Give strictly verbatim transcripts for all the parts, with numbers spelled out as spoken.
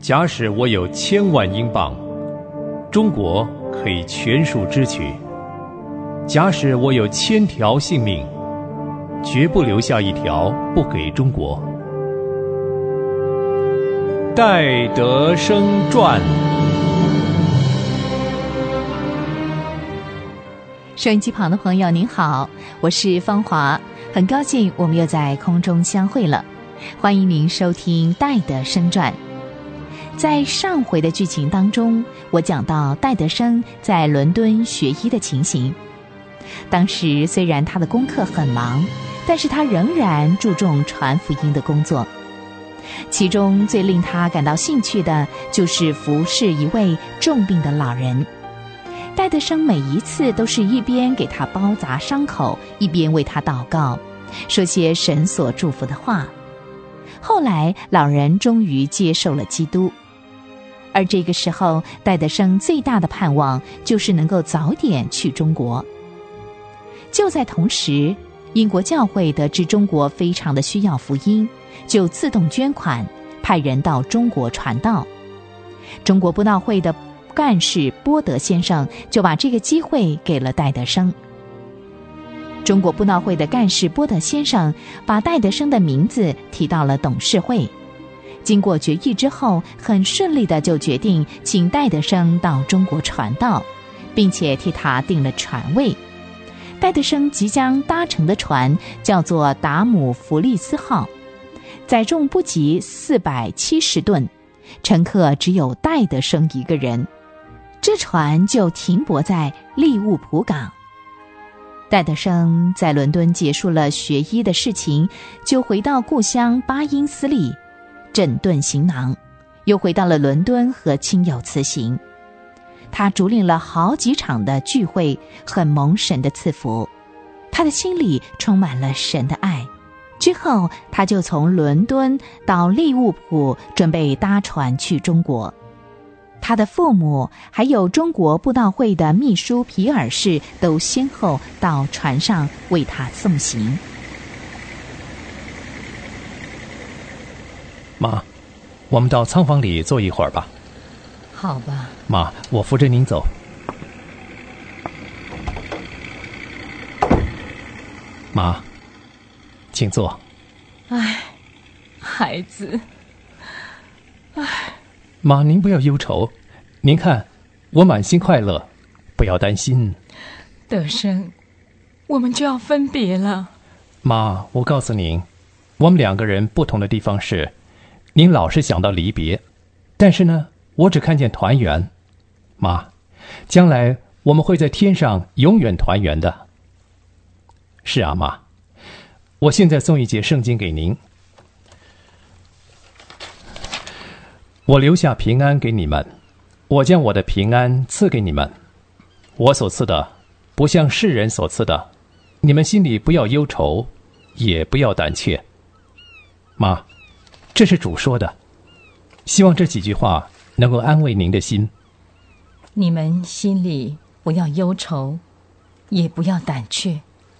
假使我有千万英镑，中国可以全数支取；假使我有千条性命，绝不留下一条不给中国。戴德生传。 收音机旁的朋友您好，我是芳华，很高兴我们又在空中相会了。欢迎您收听戴德生传。在上回的剧情当中，我讲到戴德生在伦敦学医的情形。当时虽然他的功课很忙，但是他仍然注重传福音的工作。其中最令他感到兴趣的就是服侍一位重病的老人。戴德生每一次都是一边给他包扎伤口，一边为他祷告，说些神所祝福的话。后来老人终于接受了基督，而这个时候戴德生最大的盼望就是能够早点去中国。就在同时，英国教会得知中国非常的需要福音，就自动捐款，派人到中国传道。中国布道会的干事波德先生就把这个机会给了戴德生。中国布道会的干事波德先生把戴德生的名字提到了董事会，经过决议之后，很顺利的就决定请戴德生到中国传道，并且替他定了船位。戴德生即将搭乘的船叫做达姆弗利斯号，载重不及四百七十吨，乘客只有戴德生一个人。这船就停泊在利物浦港。戴德生在伦敦结束了学医的事情，就回到故乡巴因斯利，整顿行囊，又回到了伦敦和亲友辞行。他主领了好几场的聚会，很蒙神的赐福，他的心里充满了神的爱。之后他就从伦敦到利物浦，准备搭船去中国。他的父母还有中国布道会的秘书皮尔士都先后到船上为他送行。 妈，我们到仓房里坐一会儿吧。 好吧。 妈，我扶着您走。妈，请坐。 唉，孩子，唉。 妈，您不要忧愁，您看，我满心快乐，不要担心。 德生，我们就要分别了。 妈，我告诉您，我们两个人不同的地方是，您老是想到离别，但是呢，我只看见团圆。妈，将来我们会在天上永远团圆的。是啊，妈，我现在送一节圣经给您。我留下平安给你们，我将我的平安赐给你们。我所赐的，不像世人所赐的，你们心里不要忧愁，也不要胆怯。妈，这是主说的，希望这几句话能够安慰您的心。 你们心里不要忧愁，也不要胆怯。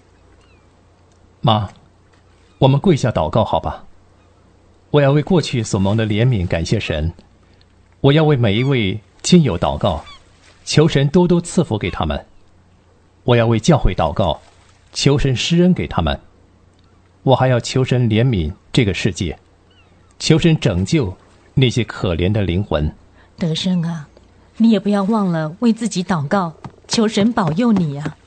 妈，我们跪下祷告好吧？我要为过去所蒙的怜悯感谢神，我要为每一位亲友祷告，求神多多赐福给他们。我要为教会祷告，求神施恩给他们。我还要求神怜悯这个世界，求神拯救那些可怜的灵魂。 德生啊，你也不要忘了为自己祷告，求神保佑你啊。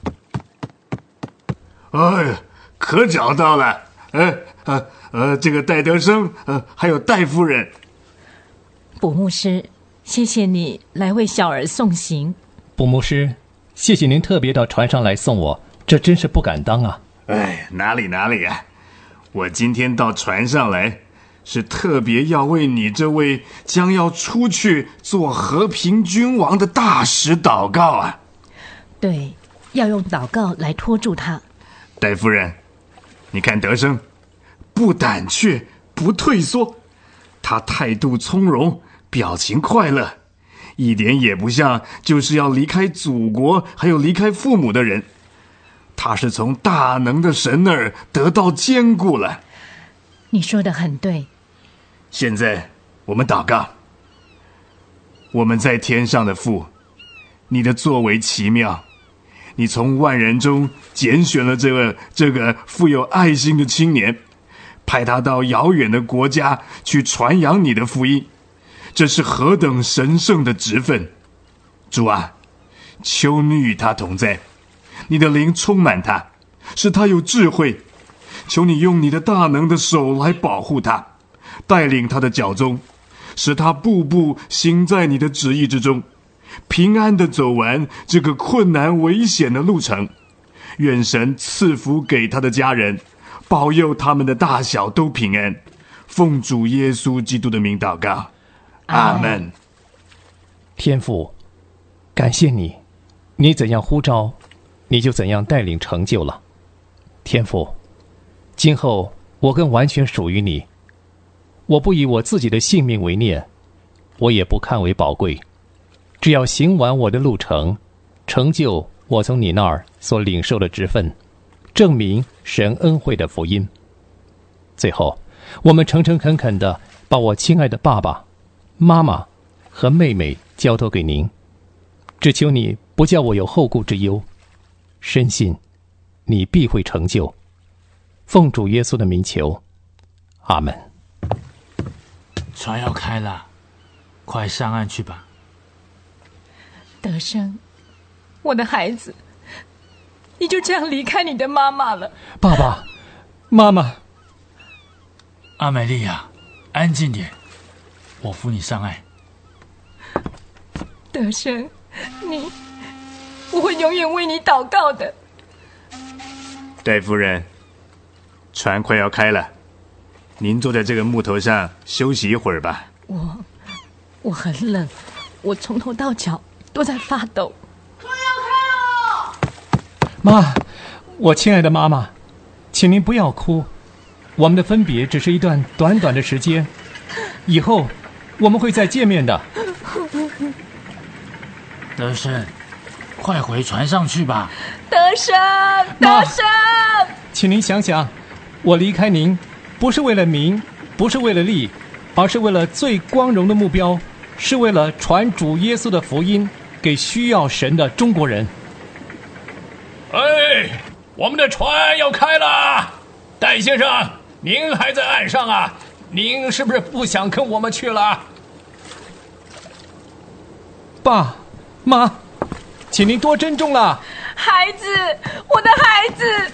哎，可找到了。呃呃呃，这个戴德生，呃，还有戴夫人。 卜牧师，谢谢你来为小儿送行。 卜牧师，谢谢您特别到船上来送我，这真是不敢当啊。 哎，哪里哪里啊！我今天到船上来，是特别要为你这位将要出去做和平君王的大使祷告啊。 对，要用祷告来托住他。 戴夫人，你看德生不胆怯不退缩，他态度从容，表情快乐，一点也不像就是要离开祖国还有离开父母的人。他是从大能的神那儿得到坚固了。 你说得很对。 现在我们祷告， 我们在天上的父，你的作为奇妙，你从万人中拣选了这个这个富有爱心的青年，派他到遥远的国家去传扬你的福音，这是何等神圣的职分！主啊，求你与他同在，你的灵充满他，使他有智慧。求你用你的大能的手来保护他，带领他的脚踪，使他步步行在你的旨意之中，平安地走完这个困难危险的路程。愿神赐福给他的家人，保佑他们的大小都平安。奉主耶稣基督的名祷告，阿们。 天父，感谢你，你怎样呼召，你就怎样带领成就了。天父，今后我更完全属于你，我不以我自己的性命为念，我也不看为宝贵，只要行完我的路程，成就我从你那儿所领受的职分，证明神恩惠的福音。最后，我们诚诚恳恳地把我亲爱的爸爸、妈妈和妹妹交托给您，只求你不叫我有后顾之忧，深信你必会成就。奉主耶稣的名求，阿们。 船要开了，快上岸去吧。 德生，我的孩子，你就这样离开你的妈妈了？ 爸爸妈妈。 阿美利亚，安静点，我扶你上岸。 德生，你，我会永远为你祷告的。 戴夫人，船快要开了，您坐在这个木头上休息一会儿吧。 我我很冷，我从头到脚都在发抖。 船要开了！ 妈，我亲爱的妈妈，请您不要哭，我们的分别只是一段短短的时间，以后我们会再见面的。 德生，快回船上去吧。 德生，德生， 请您想想，我离开您不是为了名，不是为了利，而是为了最光荣的目标，是为了传主耶稣的福音给需要神的中国人。 哎，我们的船要开了，戴先生，您还在岸上啊？您是不是不想跟我们去了？ 爸妈，请您多珍重了。 孩子，我的孩子，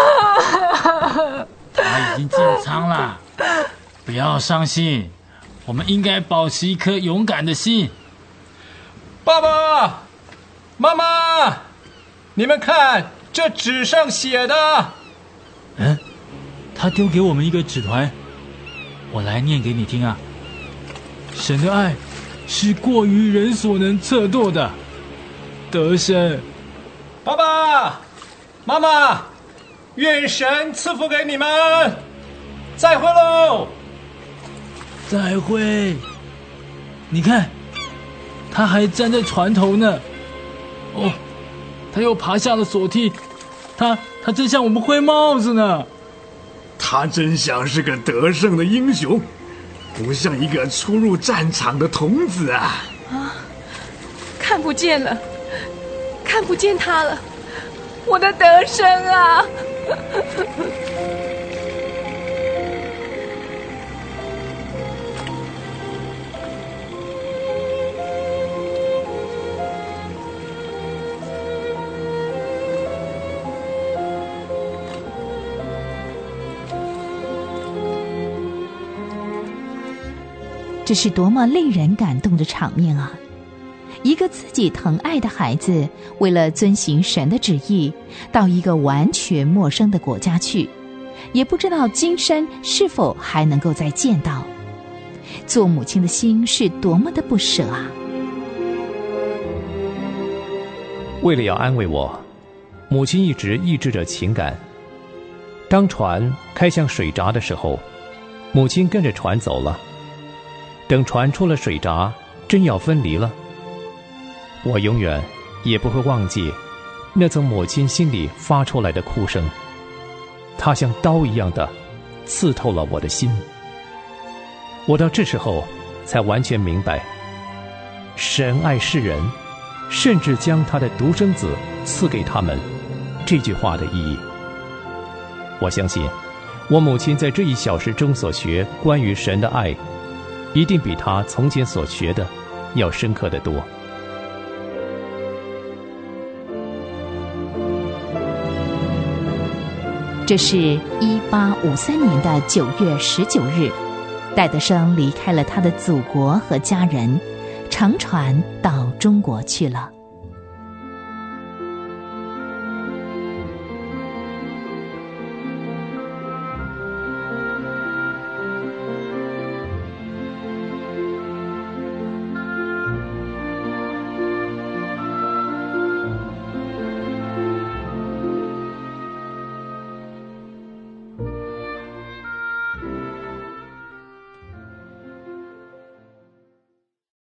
他已经进舱了，不要伤心，我们应该保持一颗勇敢的心。 爸爸妈妈，你们看这纸上写的。 嗯，他丢给我们一个纸团，我来念给你听啊。神的爱是过于人所能测度的。德生， 爸爸妈妈，愿神赐福给你们，再会喽。 再会。你看，他还站在船头呢。哦，他又爬下了锁梯，他他正向我们挥帽子呢。 他真像是个得胜的英雄，不像一个初入战场的童子啊！ 啊，看不见了，看不见他了，我的德生啊！ 这是多么令人感动的场面啊！一个自己疼爱的孩子，为了遵行神的旨意，到一个完全陌生的国家去，也不知道今生是否还能够再见到。做母亲的心是多么的不舍啊！ 为了要安慰我，母亲一直抑制着情感。当船开向水闸的时候，母亲跟着船走了。等船出了水闸，真要分离了，我永远也不会忘记那从母亲心里发出来的哭声，它像刀一样的刺透了我的心。我到这时候才完全明白， 神爱世人，甚至将他的独生子赐给他们，这句话的意义。我相信我母亲在这一小时中所学关于神的爱，一定比她从前所学的要深刻得多。 这是一八五三年的九月十九日，戴德生离开了他的祖国和家人，乘船到中国去了。